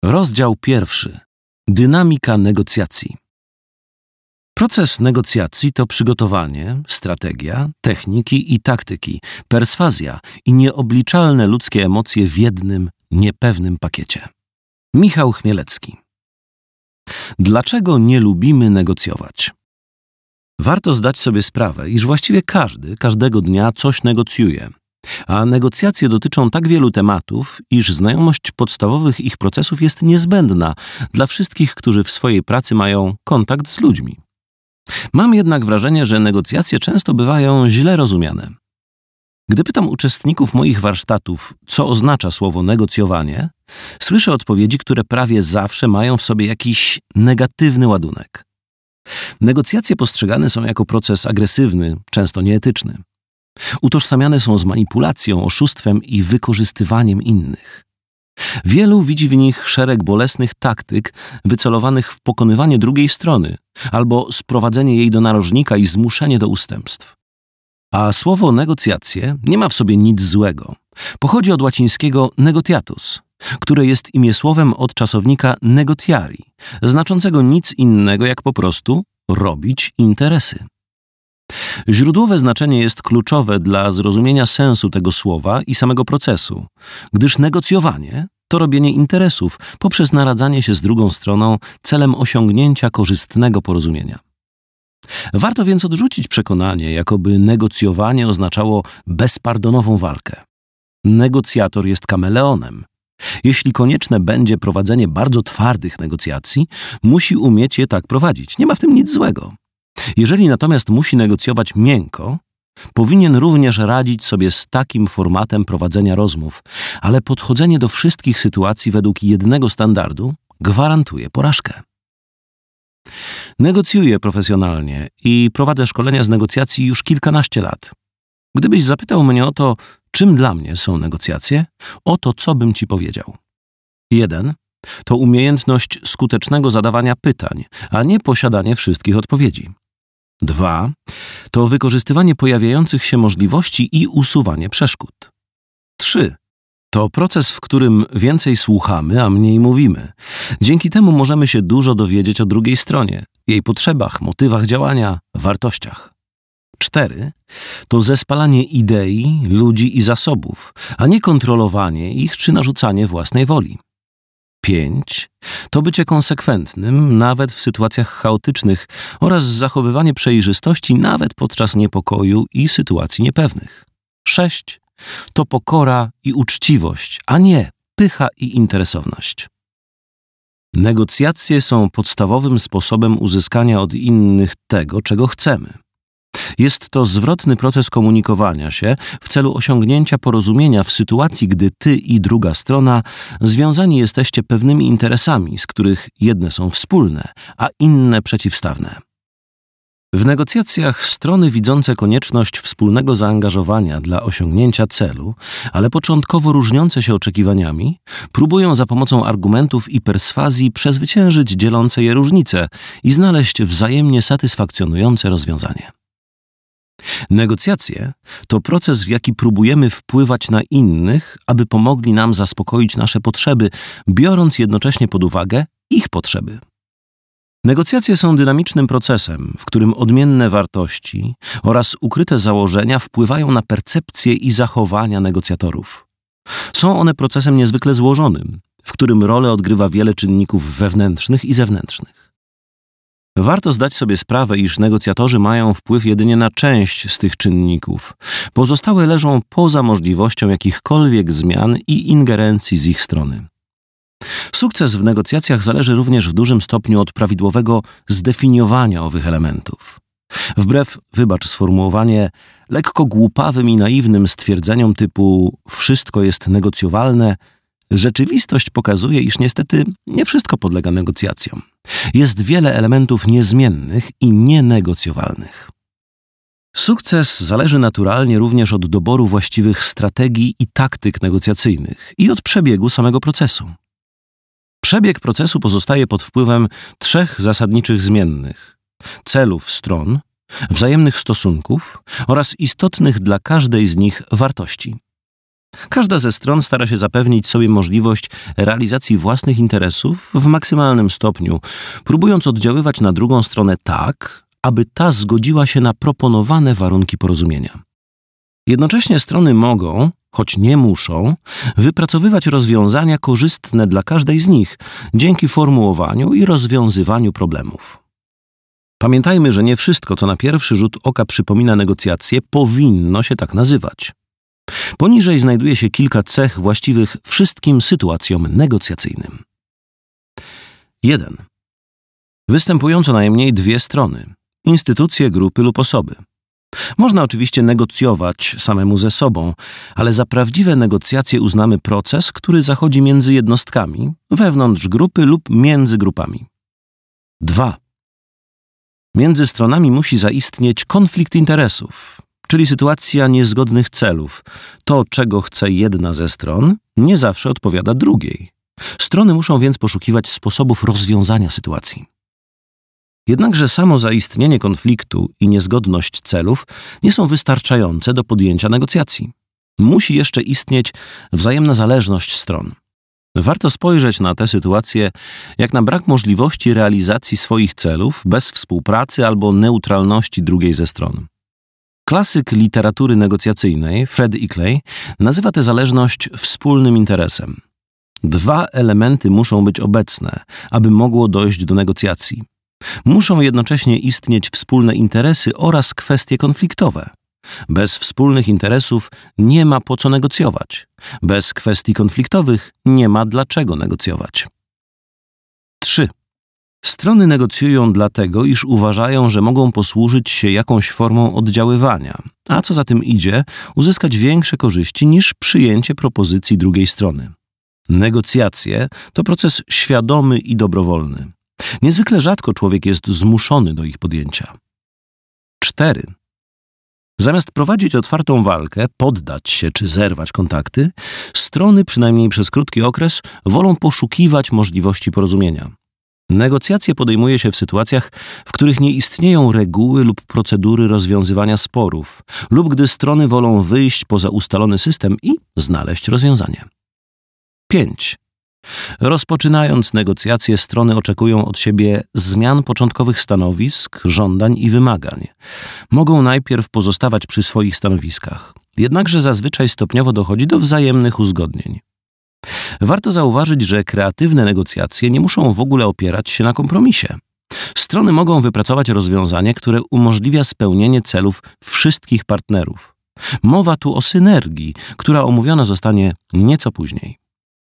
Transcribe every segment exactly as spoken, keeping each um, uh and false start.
Rozdział pierwszy. Dynamika negocjacji. Proces negocjacji to przygotowanie, strategia, techniki i taktyki, perswazja i nieobliczalne ludzkie emocje w jednym, niepewnym pakiecie. Michał Chmielecki. Dlaczego nie lubimy negocjować? Warto zdać sobie sprawę, iż właściwie każdy, każdego dnia coś negocjuje, a negocjacje dotyczą tak wielu tematów, iż znajomość podstawowych ich procesów jest niezbędna dla wszystkich, którzy w swojej pracy mają kontakt z ludźmi. Mam jednak wrażenie, że negocjacje często bywają źle rozumiane. Gdy pytam uczestników moich warsztatów, co oznacza słowo negocjowanie, słyszę odpowiedzi, które prawie zawsze mają w sobie jakiś negatywny ładunek. Negocjacje postrzegane są jako proces agresywny, często nieetyczny. Utożsamiane są z manipulacją, oszustwem i wykorzystywaniem innych. Wielu widzi w nich szereg bolesnych taktyk wycelowanych w pokonywanie drugiej strony albo sprowadzenie jej do narożnika i zmuszenie do ustępstw. A słowo negocjacje nie ma w sobie nic złego. Pochodzi od łacińskiego negotiatus, które jest imiesłowem od czasownika negotiari, znaczącego nic innego jak po prostu robić interesy. Źródłowe znaczenie jest kluczowe dla zrozumienia sensu tego słowa i samego procesu, gdyż negocjowanie to robienie interesów poprzez naradzanie się z drugą stroną celem osiągnięcia korzystnego porozumienia. Warto więc odrzucić przekonanie, jakoby negocjowanie oznaczało bezpardonową walkę. Negocjator jest kameleonem. Jeśli konieczne będzie prowadzenie bardzo twardych negocjacji, musi umieć je tak prowadzić. Nie ma w tym nic złego. Jeżeli natomiast musi negocjować miękko, powinien również radzić sobie z takim formatem prowadzenia rozmów, ale podchodzenie do wszystkich sytuacji według jednego standardu gwarantuje porażkę. Negocjuję profesjonalnie i prowadzę szkolenia z negocjacji już kilkanaście lat. Gdybyś zapytał mnie o to, czym dla mnie są negocjacje, oto co bym ci powiedział. Jeden. To umiejętność skutecznego zadawania pytań, a nie posiadanie wszystkich odpowiedzi. Dwa. To wykorzystywanie pojawiających się możliwości i usuwanie przeszkód. Trzy. To proces, w którym więcej słuchamy, a mniej mówimy. Dzięki temu możemy się dużo dowiedzieć o drugiej stronie, jej potrzebach, motywach działania, wartościach. Cztery. To zespalanie idei, ludzi i zasobów, a nie kontrolowanie ich czy narzucanie własnej woli. Pięć. To bycie konsekwentnym, nawet w sytuacjach chaotycznych oraz zachowywanie przejrzystości nawet podczas niepokoju i sytuacji niepewnych. Sześć. To pokora i uczciwość, a nie pycha i interesowność. Negocjacje są podstawowym sposobem uzyskania od innych tego, czego chcemy. Jest to zwrotny proces komunikowania się w celu osiągnięcia porozumienia w sytuacji, gdy ty i druga strona związani jesteście pewnymi interesami, z których jedne są wspólne, a inne przeciwstawne. W negocjacjach strony widzące konieczność wspólnego zaangażowania dla osiągnięcia celu, ale początkowo różniące się oczekiwaniami, próbują za pomocą argumentów i perswazji przezwyciężyć dzielące je różnice i znaleźć wzajemnie satysfakcjonujące rozwiązanie. Negocjacje to proces, w jaki próbujemy wpływać na innych, aby pomogli nam zaspokoić nasze potrzeby, biorąc jednocześnie pod uwagę ich potrzeby. Negocjacje są dynamicznym procesem, w którym odmienne wartości oraz ukryte założenia wpływają na percepcję i zachowania negocjatorów. Są one procesem niezwykle złożonym, w którym rolę odgrywa wiele czynników wewnętrznych i zewnętrznych. Warto zdać sobie sprawę, iż negocjatorzy mają wpływ jedynie na część z tych czynników. Pozostałe leżą poza możliwością jakichkolwiek zmian i ingerencji z ich strony. Sukces w negocjacjach zależy również w dużym stopniu od prawidłowego zdefiniowania owych elementów. Wbrew, wybacz sformułowanie, lekko głupawym i naiwnym stwierdzeniom typu wszystko jest negocjowalne, rzeczywistość pokazuje, iż niestety nie wszystko podlega negocjacjom. Jest wiele elementów niezmiennych i nienegocjowalnych. Sukces zależy naturalnie również od doboru właściwych strategii i taktyk negocjacyjnych i od przebiegu samego procesu. Przebieg procesu pozostaje pod wpływem trzech zasadniczych zmiennych: celów stron, wzajemnych stosunków oraz istotnych dla każdej z nich wartości. Każda ze stron stara się zapewnić sobie możliwość realizacji własnych interesów w maksymalnym stopniu, próbując oddziaływać na drugą stronę tak, aby ta zgodziła się na proponowane warunki porozumienia. Jednocześnie strony mogą, choć nie muszą, wypracowywać rozwiązania korzystne dla każdej z nich dzięki formułowaniu i rozwiązywaniu problemów. Pamiętajmy, że nie wszystko, co na pierwszy rzut oka przypomina negocjacje, powinno się tak nazywać. Poniżej znajduje się kilka cech właściwych wszystkim sytuacjom negocjacyjnym. jeden. Występują co najmniej dwie strony – instytucje, grupy lub osoby. Można oczywiście negocjować samemu ze sobą, ale za prawdziwe negocjacje uznamy proces, który zachodzi między jednostkami, wewnątrz grupy lub między grupami. dwa. Między stronami musi zaistnieć konflikt interesów, czyli sytuacja niezgodnych celów. To, czego chce jedna ze stron, nie zawsze odpowiada drugiej. Strony muszą więc poszukiwać sposobów rozwiązania sytuacji. Jednakże samo zaistnienie konfliktu i niezgodność celów nie są wystarczające do podjęcia negocjacji. Musi jeszcze istnieć wzajemna zależność stron. Warto spojrzeć na tę sytuację jak na brak możliwości realizacji swoich celów bez współpracy albo neutralności drugiej ze stron. Klasyk literatury negocjacyjnej Fred Ickley nazywa tę zależność wspólnym interesem. Dwa elementy muszą być obecne, aby mogło dojść do negocjacji. Muszą jednocześnie istnieć wspólne interesy oraz kwestie konfliktowe. Bez wspólnych interesów nie ma po co negocjować. Bez kwestii konfliktowych nie ma dlaczego negocjować. trzy. Strony negocjują dlatego, iż uważają, że mogą posłużyć się jakąś formą oddziaływania, a co za tym idzie, uzyskać większe korzyści niż przyjęcie propozycji drugiej strony. Negocjacje to proces świadomy i dobrowolny. Niezwykle rzadko człowiek jest zmuszony do ich podjęcia. cztery. Zamiast prowadzić otwartą walkę, poddać się czy zerwać kontakty, strony, przynajmniej przez krótki okres, wolą poszukiwać możliwości porozumienia. Negocjacje podejmuje się w sytuacjach, w których nie istnieją reguły lub procedury rozwiązywania sporów, lub gdy strony wolą wyjść poza ustalony system i znaleźć rozwiązanie. pięć. Rozpoczynając negocjacje, strony oczekują od siebie zmian początkowych stanowisk, żądań i wymagań. Mogą najpierw pozostawać przy swoich stanowiskach, jednakże zazwyczaj stopniowo dochodzi do wzajemnych uzgodnień. Warto zauważyć, że kreatywne negocjacje nie muszą w ogóle opierać się na kompromisie. Strony mogą wypracować rozwiązanie, które umożliwia spełnienie celów wszystkich partnerów. Mowa tu o synergii, która omówiona zostanie nieco później.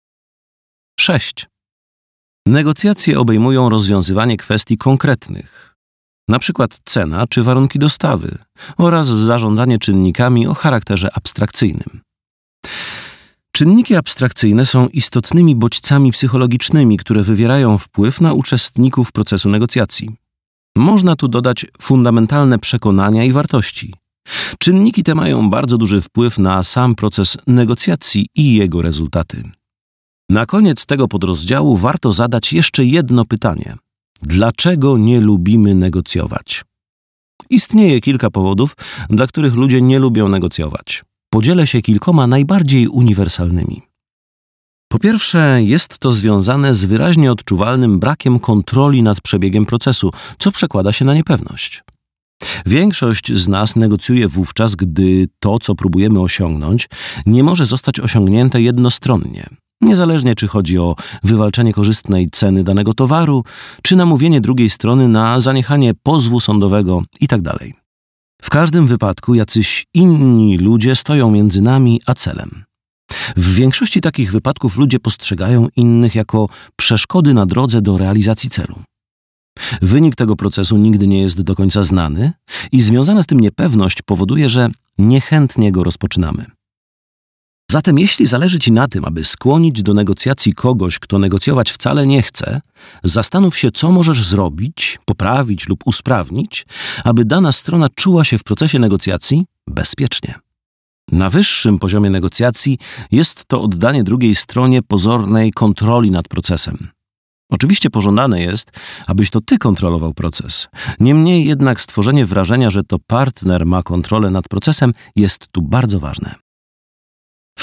sześć. Negocjacje obejmują rozwiązywanie kwestii konkretnych, np. cena czy warunki dostawy, oraz zarządzanie czynnikami o charakterze abstrakcyjnym. Czynniki abstrakcyjne są istotnymi bodźcami psychologicznymi, które wywierają wpływ na uczestników procesu negocjacji. Można tu dodać fundamentalne przekonania i wartości. Czynniki te mają bardzo duży wpływ na sam proces negocjacji i jego rezultaty. Na koniec tego podrozdziału warto zadać jeszcze jedno pytanie. Dlaczego nie lubimy negocjować? Istnieje kilka powodów, dla których ludzie nie lubią negocjować. Podzielę się kilkoma najbardziej uniwersalnymi. Po pierwsze, jest to związane z wyraźnie odczuwalnym brakiem kontroli nad przebiegiem procesu, co przekłada się na niepewność. Większość z nas negocjuje wówczas, gdy to, co próbujemy osiągnąć, nie może zostać osiągnięte jednostronnie. Niezależnie czy chodzi o wywalczenie korzystnej ceny danego towaru, czy namówienie drugiej strony na zaniechanie pozwu sądowego itd. W każdym wypadku jacyś inni ludzie stoją między nami a celem. W większości takich wypadków ludzie postrzegają innych jako przeszkody na drodze do realizacji celu. Wynik tego procesu nigdy nie jest do końca znany i związana z tym niepewność powoduje, że niechętnie go rozpoczynamy. Zatem jeśli zależy Ci na tym, aby skłonić do negocjacji kogoś, kto negocjować wcale nie chce, zastanów się, co możesz zrobić, poprawić lub usprawnić, aby dana strona czuła się w procesie negocjacji bezpiecznie. Na wyższym poziomie negocjacji jest to oddanie drugiej stronie pozornej kontroli nad procesem. Oczywiście pożądane jest, abyś to Ty kontrolował proces. Niemniej jednak stworzenie wrażenia, że to partner ma kontrolę nad procesem, jest tu bardzo ważne. W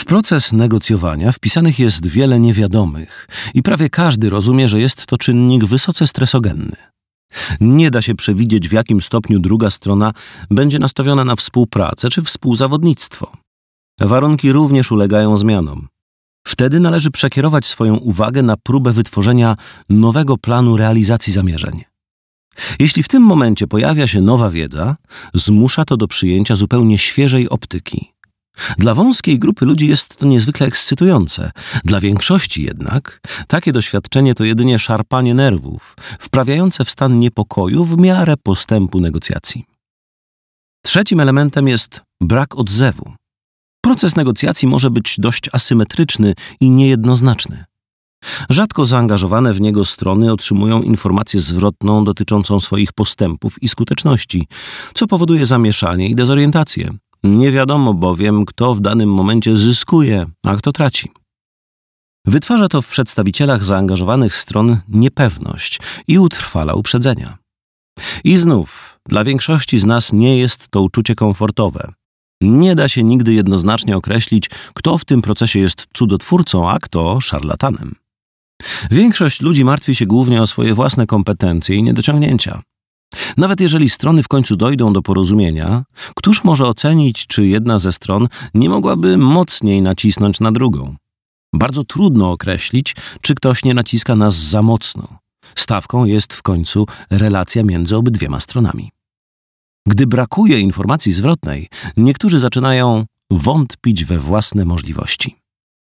W proces negocjowania wpisanych jest wiele niewiadomych i prawie każdy rozumie, że jest to czynnik wysoce stresogenny. Nie da się przewidzieć, w jakim stopniu druga strona będzie nastawiona na współpracę czy współzawodnictwo. Warunki również ulegają zmianom. Wtedy należy przekierować swoją uwagę na próbę wytworzenia nowego planu realizacji zamierzeń. Jeśli w tym momencie pojawia się nowa wiedza, zmusza to do przyjęcia zupełnie świeżej optyki. Dla wąskiej grupy ludzi jest to niezwykle ekscytujące. Dla większości jednak takie doświadczenie to jedynie szarpanie nerwów, wprawiające w stan niepokoju w miarę postępu negocjacji. Trzecim elementem jest brak odzewu. Proces negocjacji może być dość asymetryczny i niejednoznaczny. Rzadko zaangażowane w niego strony otrzymują informację zwrotną dotyczącą swoich postępów i skuteczności, co powoduje zamieszanie i dezorientację. Nie wiadomo bowiem, kto w danym momencie zyskuje, a kto traci. Wytwarza to w przedstawicielach zaangażowanych stron niepewność i utrwala uprzedzenia. I znów, dla większości z nas nie jest to uczucie komfortowe. Nie da się nigdy jednoznacznie określić, kto w tym procesie jest cudotwórcą, a kto szarlatanem. Większość ludzi martwi się głównie o swoje własne kompetencje i niedociągnięcia. Nawet jeżeli strony w końcu dojdą do porozumienia, któż może ocenić, czy jedna ze stron nie mogłaby mocniej nacisnąć na drugą? Bardzo trudno określić, czy ktoś nie naciska nas za mocno. Stawką jest w końcu relacja między obydwiema stronami. Gdy brakuje informacji zwrotnej, niektórzy zaczynają wątpić we własne możliwości.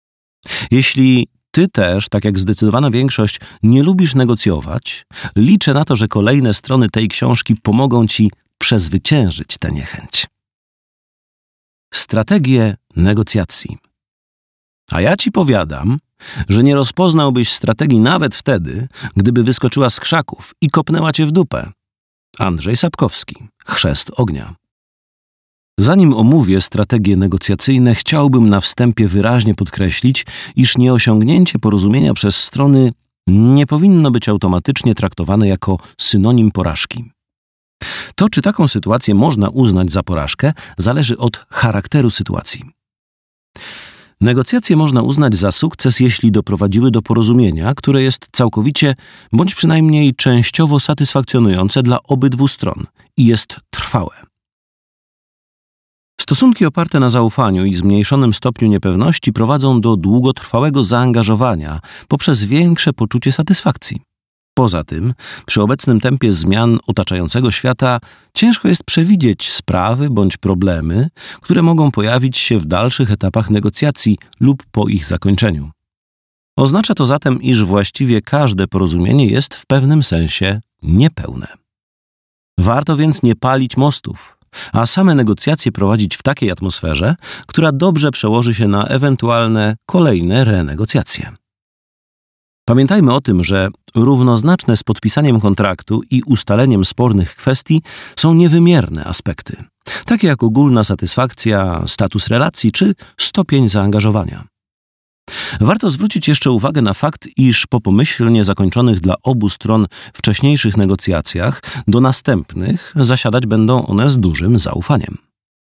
Jeśli ty też, tak jak zdecydowana większość, nie lubisz negocjować, liczę na to, że kolejne strony tej książki pomogą ci przezwyciężyć tę niechęć. Strategie negocjacji. A ja ci powiadam, że nie rozpoznałbyś strategii nawet wtedy, gdyby wyskoczyła z krzaków i kopnęła cię w dupę. Andrzej Sapkowski, Chrzest ognia. Zanim omówię strategie negocjacyjne, chciałbym na wstępie wyraźnie podkreślić, iż nieosiągnięcie porozumienia przez strony nie powinno być automatycznie traktowane jako synonim porażki. To, czy taką sytuację można uznać za porażkę, zależy od charakteru sytuacji. Negocjacje można uznać za sukces, jeśli doprowadziły do porozumienia, które jest całkowicie, bądź przynajmniej częściowo satysfakcjonujące dla obydwu stron i jest trwałe. Stosunki oparte na zaufaniu i zmniejszonym stopniu niepewności prowadzą do długotrwałego zaangażowania poprzez większe poczucie satysfakcji. Poza tym, przy obecnym tempie zmian otaczającego świata ciężko jest przewidzieć sprawy bądź problemy, które mogą pojawić się w dalszych etapach negocjacji lub po ich zakończeniu. Oznacza to zatem, iż właściwie każde porozumienie jest w pewnym sensie niepełne. Warto więc nie palić mostów, a same negocjacje prowadzić w takiej atmosferze, która dobrze przełoży się na ewentualne kolejne renegocjacje. Pamiętajmy o tym, że równoznaczne z podpisaniem kontraktu i ustaleniem spornych kwestii są niewymierne aspekty, takie jak ogólna satysfakcja, status relacji czy stopień zaangażowania. Warto zwrócić jeszcze uwagę na fakt, iż po pomyślnie zakończonych dla obu stron wcześniejszych negocjacjach do następnych zasiadać będą one z dużym zaufaniem.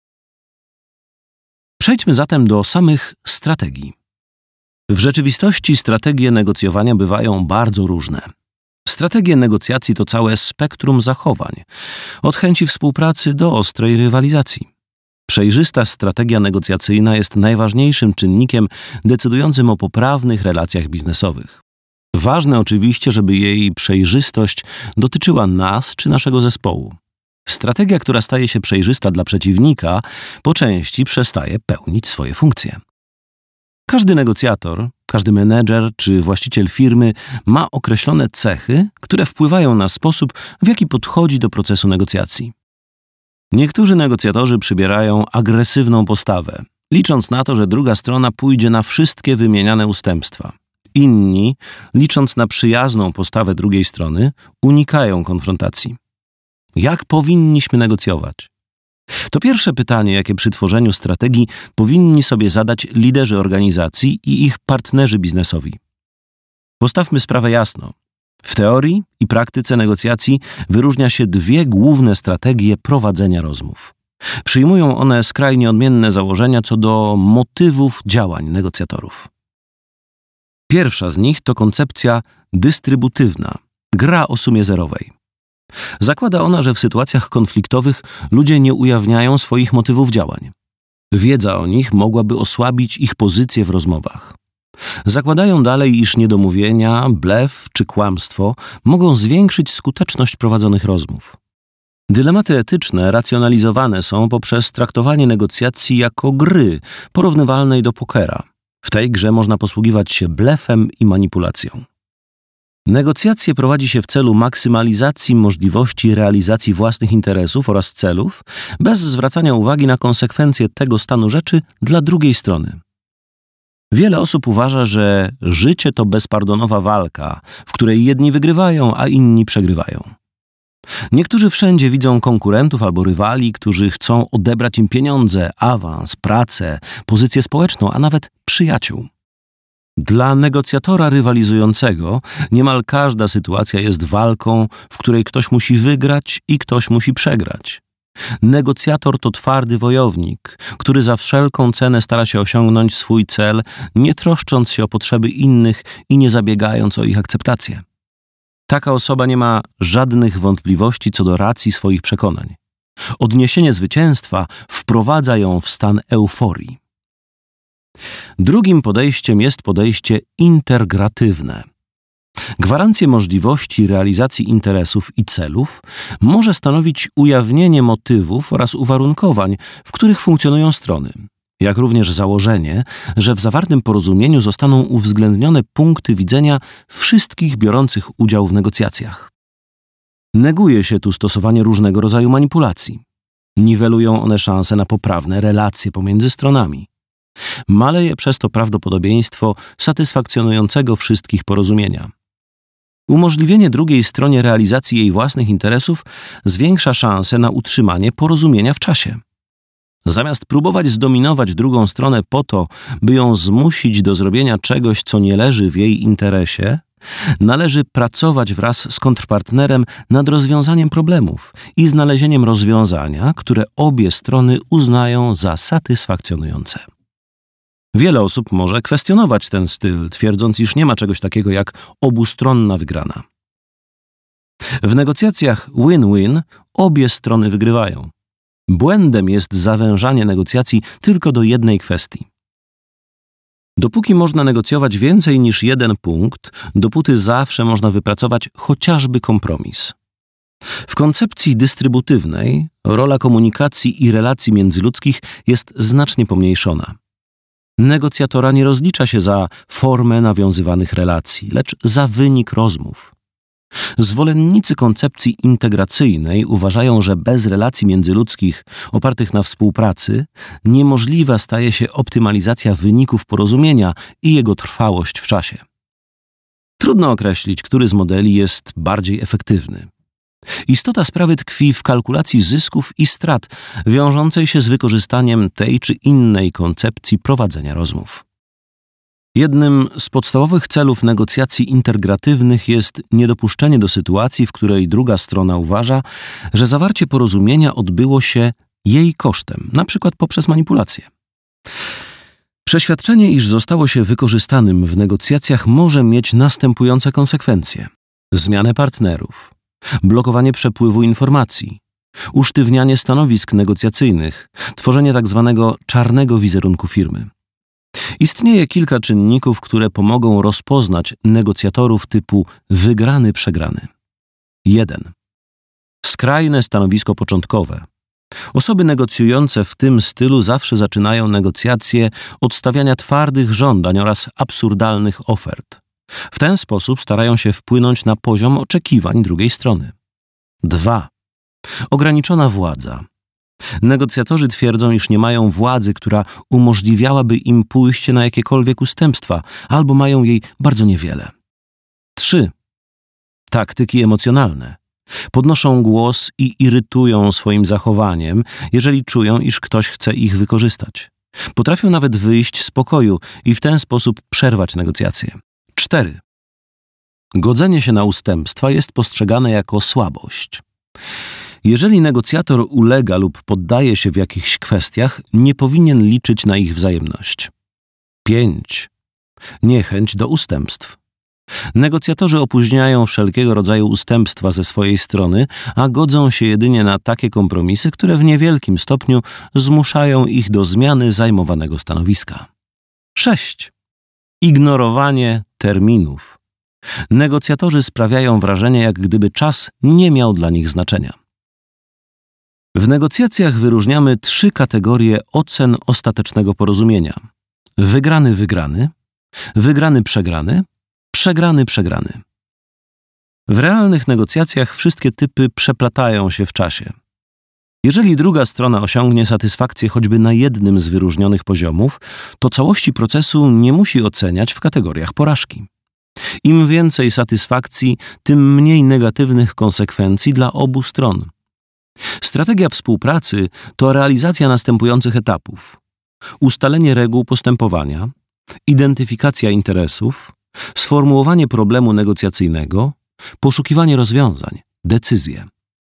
Przejdźmy zatem do samych strategii. W rzeczywistości strategie negocjowania bywają bardzo różne. Strategie negocjacji to całe spektrum zachowań, od chęci współpracy do ostrej rywalizacji. Przejrzysta strategia negocjacyjna jest najważniejszym czynnikiem decydującym o poprawnych relacjach biznesowych. Ważne oczywiście, żeby jej przejrzystość dotyczyła nas czy naszego zespołu. Strategia, która staje się przejrzysta dla przeciwnika, po części przestaje pełnić swoje funkcje. Każdy negocjator, każdy menedżer czy właściciel firmy ma określone cechy, które wpływają na sposób, w jaki podchodzi do procesu negocjacji. Niektórzy negocjatorzy przybierają agresywną postawę, licząc na to, że druga strona pójdzie na wszystkie wymieniane ustępstwa. Inni, licząc na przyjazną postawę drugiej strony, unikają konfrontacji. Jak powinniśmy negocjować? To pierwsze pytanie, jakie przy tworzeniu strategii powinni sobie zadać liderzy organizacji i ich partnerzy biznesowi. Postawmy sprawę jasno. W teorii i praktyce negocjacji wyróżnia się dwie główne strategie prowadzenia rozmów. Przyjmują one skrajnie odmienne założenia co do motywów działań negocjatorów. Pierwsza z nich to koncepcja dystrybutywna, gra o sumie zerowej. Zakłada ona, że w sytuacjach konfliktowych ludzie nie ujawniają swoich motywów działań. Wiedza o nich mogłaby osłabić ich pozycję w rozmowach. Zakładają dalej, iż niedomówienia, blef czy kłamstwo mogą zwiększyć skuteczność prowadzonych rozmów. Dylematy etyczne racjonalizowane są poprzez traktowanie negocjacji jako gry porównywalnej do pokera. W tej grze można posługiwać się blefem i manipulacją. Negocjacje prowadzi się w celu maksymalizacji możliwości realizacji własnych interesów oraz celów, bez zwracania uwagi na konsekwencje tego stanu rzeczy dla drugiej strony. Wiele osób uważa, że życie to bezpardonowa walka, w której jedni wygrywają, a inni przegrywają. Niektórzy wszędzie widzą konkurentów albo rywali, którzy chcą odebrać im pieniądze, awans, pracę, pozycję społeczną, a nawet przyjaciół. Dla negocjatora rywalizującego niemal każda sytuacja jest walką, w której ktoś musi wygrać i ktoś musi przegrać. Negocjator to twardy wojownik, który za wszelką cenę stara się osiągnąć swój cel, nie troszcząc się o potrzeby innych i nie zabiegając o ich akceptację. Taka osoba nie ma żadnych wątpliwości co do racji swoich przekonań. Odniesienie zwycięstwa wprowadza ją w stan euforii. Drugim podejściem jest podejście intergratywne. Gwarancję możliwości realizacji interesów i celów może stanowić ujawnienie motywów oraz uwarunkowań, w których funkcjonują strony, jak również założenie, że w zawartym porozumieniu zostaną uwzględnione punkty widzenia wszystkich biorących udział w negocjacjach. Neguje się tu stosowanie różnego rodzaju manipulacji. Niwelują one szanse na poprawne relacje pomiędzy stronami. Maleje przez to prawdopodobieństwo satysfakcjonującego wszystkich porozumienia. Umożliwienie drugiej stronie realizacji jej własnych interesów zwiększa szanse na utrzymanie porozumienia w czasie. Zamiast próbować zdominować drugą stronę po to, by ją zmusić do zrobienia czegoś, co nie leży w jej interesie, należy pracować wraz z kontrpartnerem nad rozwiązaniem problemów i znalezieniem rozwiązania, które obie strony uznają za satysfakcjonujące. Wiele osób może kwestionować ten styl, twierdząc, iż nie ma czegoś takiego jak obustronna wygrana. W negocjacjach win-win obie strony wygrywają. Błędem jest zawężanie negocjacji tylko do jednej kwestii. Dopóki można negocjować więcej niż jeden punkt, dopóty zawsze można wypracować chociażby kompromis. W koncepcji dystrybutywnej rola komunikacji i relacji międzyludzkich jest znacznie pomniejszona. Negocjatora nie rozlicza się za formę nawiązywanych relacji, lecz za wynik rozmów. Zwolennicy koncepcji integracyjnej uważają, że bez relacji międzyludzkich opartych na współpracy niemożliwa staje się optymalizacja wyników porozumienia i jego trwałość w czasie. Trudno określić, który z modeli jest bardziej efektywny. Istota sprawy tkwi w kalkulacji zysków i strat wiążącej się z wykorzystaniem tej czy innej koncepcji prowadzenia rozmów. Jednym z podstawowych celów negocjacji intergratywnych jest niedopuszczenie do sytuacji, w której druga strona uważa, że zawarcie porozumienia odbyło się jej kosztem, na przykład poprzez manipulację. Przeświadczenie, iż zostało się wykorzystanym w negocjacjach, może mieć następujące konsekwencje: zmianę partnerów, blokowanie przepływu informacji, usztywnianie stanowisk negocjacyjnych, tworzenie tzw. czarnego wizerunku firmy. Istnieje kilka czynników, które pomogą rozpoznać negocjatorów typu wygrany-przegrany. jeden. Skrajne stanowisko początkowe. Osoby negocjujące w tym stylu zawsze zaczynają negocjacje od stawiania twardych żądań oraz absurdalnych ofert. W ten sposób starają się wpłynąć na poziom oczekiwań drugiej strony. dwa. Ograniczona władza. Negocjatorzy twierdzą, iż nie mają władzy, która umożliwiałaby im pójście na jakiekolwiek ustępstwa, albo mają jej bardzo niewiele. trzy. Taktyki emocjonalne. Podnoszą głos i irytują swoim zachowaniem, jeżeli czują, iż ktoś chce ich wykorzystać. Potrafią nawet wyjść z pokoju i w ten sposób przerwać negocjacje. cztery. Godzenie się na ustępstwa jest postrzegane jako słabość. Jeżeli negocjator ulega lub poddaje się w jakichś kwestiach, nie powinien liczyć na ich wzajemność. pięć. Niechęć do ustępstw. Negocjatorzy opóźniają wszelkiego rodzaju ustępstwa ze swojej strony, a godzą się jedynie na takie kompromisy, które w niewielkim stopniu zmuszają ich do zmiany zajmowanego stanowiska. sześć. Ignorowanie terminów. Negocjatorzy sprawiają wrażenie, jak gdyby czas nie miał dla nich znaczenia. W negocjacjach wyróżniamy trzy kategorie ocen ostatecznego porozumienia. Wygrany-wygrany, wygrany-przegrany, przegrany-przegrany. W realnych negocjacjach wszystkie typy przeplatają się w czasie. Jeżeli druga strona osiągnie satysfakcję choćby na jednym z wyróżnionych poziomów, to całości procesu nie musi oceniać w kategoriach porażki. Im więcej satysfakcji, tym mniej negatywnych konsekwencji dla obu stron. Strategia współpracy to realizacja następujących etapów: ustalenie reguł postępowania, identyfikacja interesów, sformułowanie problemu negocjacyjnego, poszukiwanie rozwiązań, decyzje.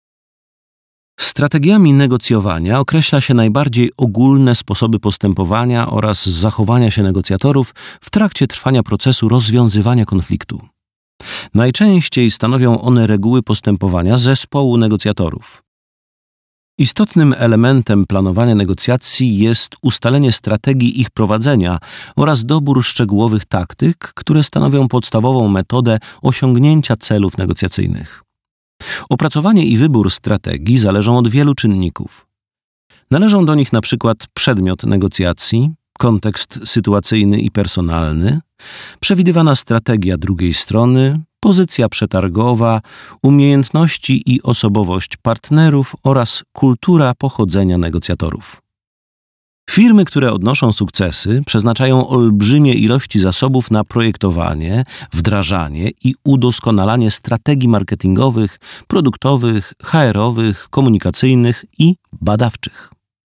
Strategiami negocjowania określa się najbardziej ogólne sposoby postępowania oraz zachowania się negocjatorów w trakcie trwania procesu rozwiązywania konfliktu. Najczęściej stanowią one reguły postępowania zespołu negocjatorów. Istotnym elementem planowania negocjacji jest ustalenie strategii ich prowadzenia oraz dobór szczegółowych taktyk, które stanowią podstawową metodę osiągnięcia celów negocjacyjnych. Opracowanie i wybór strategii zależą od wielu czynników. Należą do nich na przykład przedmiot negocjacji, kontekst sytuacyjny i personalny, przewidywana strategia drugiej strony, pozycja przetargowa, umiejętności i osobowość partnerów oraz kultura pochodzenia negocjatorów. Firmy, które odnoszą sukcesy, przeznaczają olbrzymie ilości zasobów na projektowanie, wdrażanie i udoskonalanie strategii marketingowych, produktowych, H R-owych, komunikacyjnych i badawczych.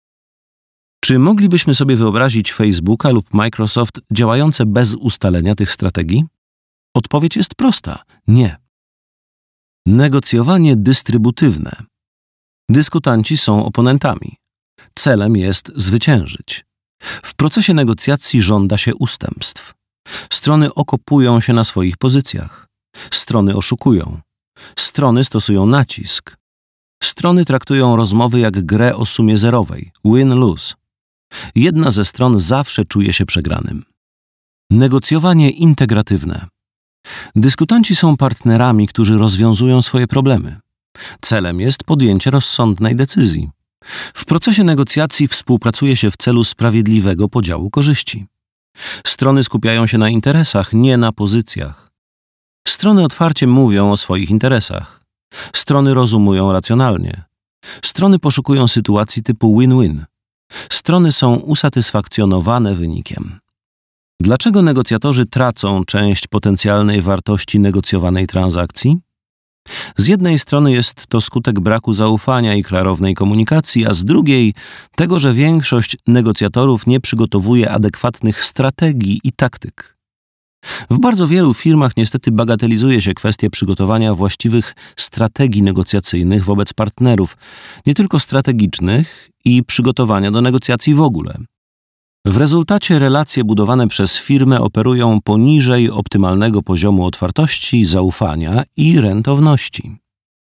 Czy moglibyśmy sobie wyobrazić Facebooka lub Microsoft działające bez ustalenia tych strategii? Odpowiedź jest prosta: nie. Negocjowanie dystrybutywne. Dyskutanci są oponentami. Celem jest zwyciężyć. W procesie negocjacji żąda się ustępstw. Strony okopują się na swoich pozycjach. Strony oszukują. Strony stosują nacisk. Strony traktują rozmowy jak grę o sumie zerowej, win-lose. Jedna ze stron zawsze czuje się przegranym. Negocjowanie integratywne. Dyskutanci są partnerami, którzy rozwiązują swoje problemy. Celem jest podjęcie rozsądnej decyzji. W procesie negocjacji współpracuje się w celu sprawiedliwego podziału korzyści. Strony skupiają się na interesach, nie na pozycjach. Strony otwarcie mówią o swoich interesach. Strony rozumują racjonalnie. Strony poszukują sytuacji typu win-win. Strony są usatysfakcjonowane wynikiem. Dlaczego negocjatorzy tracą część potencjalnej wartości negocjowanej transakcji? Z jednej strony jest to skutek braku zaufania i klarownej komunikacji, a z drugiej tego, że większość negocjatorów nie przygotowuje adekwatnych strategii i taktyk. W bardzo wielu firmach niestety bagatelizuje się kwestię przygotowania właściwych strategii negocjacyjnych wobec partnerów, nie tylko strategicznych, i przygotowania do negocjacji w ogóle. W rezultacie relacje budowane przez firmę operują poniżej optymalnego poziomu otwartości, zaufania i rentowności.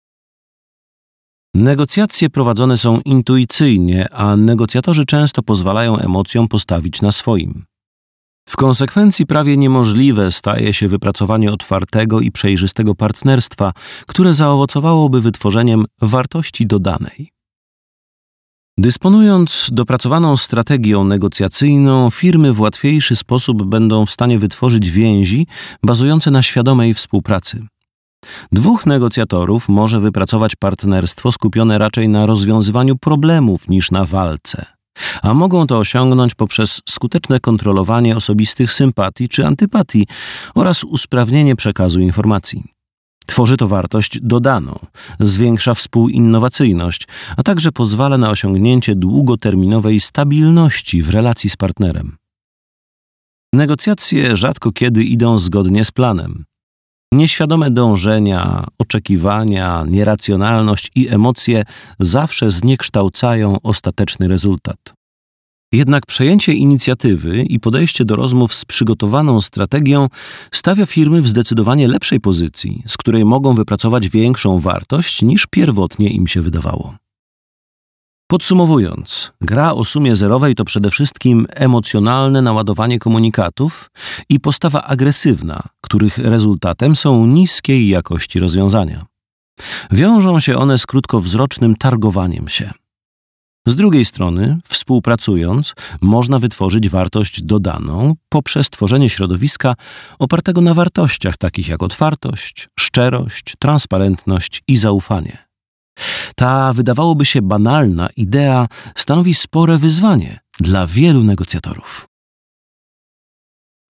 Negocjacje prowadzone są intuicyjnie, a negocjatorzy często pozwalają emocjom postawić na swoim. W konsekwencji prawie niemożliwe staje się wypracowanie otwartego i przejrzystego partnerstwa, które zaowocowałoby wytworzeniem wartości dodanej. Dysponując dopracowaną strategią negocjacyjną, firmy w łatwiejszy sposób będą w stanie wytworzyć więzi bazujące na świadomej współpracy. Dwóch negocjatorów może wypracować partnerstwo skupione raczej na rozwiązywaniu problemów niż na walce, a mogą to osiągnąć poprzez skuteczne kontrolowanie osobistych sympatii czy antypatii oraz usprawnienie przekazu informacji. Tworzy to wartość dodaną, zwiększa współinnowacyjność, a także pozwala na osiągnięcie długoterminowej stabilności w relacji z partnerem. Negocjacje rzadko kiedy idą zgodnie z planem. Nieświadome dążenia, oczekiwania, nieracjonalność i emocje zawsze zniekształcają ostateczny rezultat. Jednak przejęcie inicjatywy i podejście do rozmów z przygotowaną strategią stawia firmy w zdecydowanie lepszej pozycji, z której mogą wypracować większą wartość niż pierwotnie im się wydawało. Podsumowując, gra o sumie zerowej to przede wszystkim emocjonalne naładowanie komunikatów i postawa agresywna, których rezultatem są niskiej jakości rozwiązania. Wiążą się one z krótkowzrocznym targowaniem się. Z drugiej strony, współpracując, można wytworzyć wartość dodaną poprzez tworzenie środowiska opartego na wartościach takich jak otwartość, szczerość, transparentność i zaufanie. Ta, wydawałoby się banalna idea stanowi spore wyzwanie dla wielu negocjatorów.